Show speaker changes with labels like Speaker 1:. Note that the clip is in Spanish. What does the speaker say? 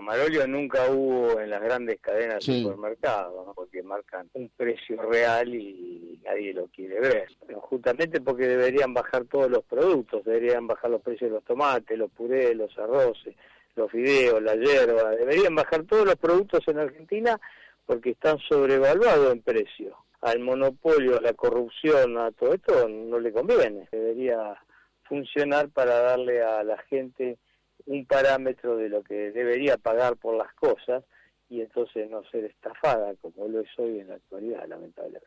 Speaker 1: monopolio nunca hubo en las grandes cadenas de
Speaker 2: Sí.
Speaker 1: supermercados, ¿no? Porque marcan un precio real y nadie lo quiere ver. Pero justamente porque deberían bajar todos los productos, deberían bajar los precios de los tomates, los purés, los arroces, los fideos, la yerba, deberían bajar todos los productos en Argentina porque están sobrevaluados en precio. Al monopolio, a la corrupción, a todo esto no le conviene. Debería funcionar para darle a la gente un parámetro de lo que debería pagar por las cosas y entonces no ser estafada como lo es hoy en la actualidad, lamentablemente.